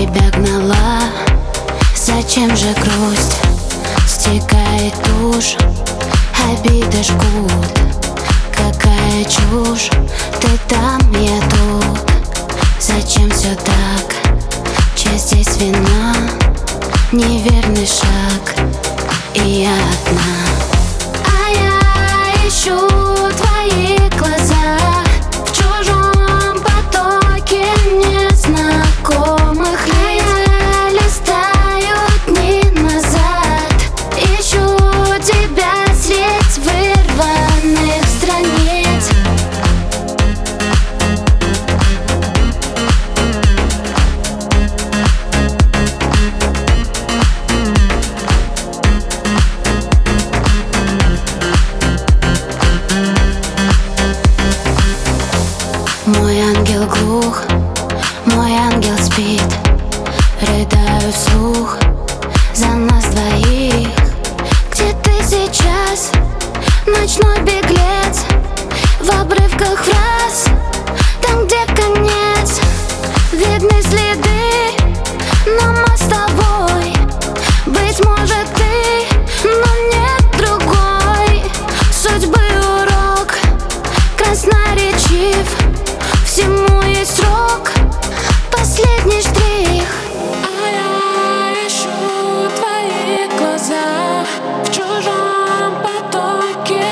тебя гнала. Зачем же грусть? Стекает тушь, обиды жгут. Какая чушь, ты там, я тут. Зачем все так? Че здесь вина? Неверный шаг, и я одна. А я ищу твои глаза в чужом потоке незнакомых лиц. Я листаю дни назад, ищу тебя средь вырванных страниц. Мой ангел глух, мой ангел спит. Рыдаю вслух за нас двоих. Где ты сейчас, ночной беглец? В обрывках фраз, там, где конец. Видны следы, но мы с тобой. Быть может ты, но нет другой. Судьбы урок красноречив. Всему есть срок, последний штрих. А я ищу твои глаза в чужом потоке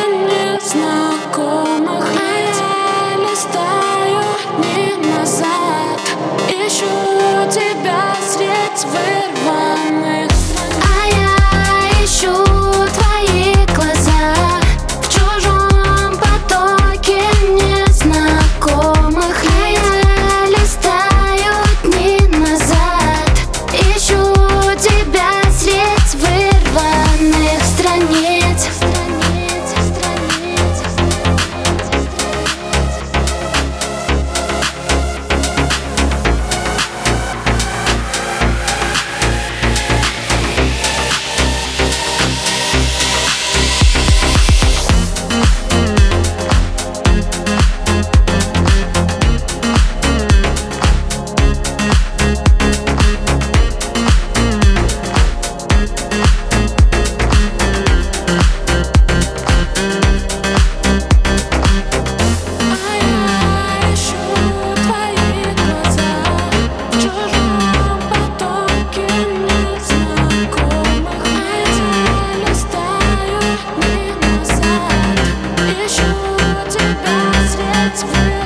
незнакомых лиц. Я листаю дни назад, ищу тебя средь вырванных страниц. А я ищу твои глаза в чужом потоке незнакомых лиц. Я листаю дни назад, ищу тебя средь вырванных страниц. Ищу тебя средь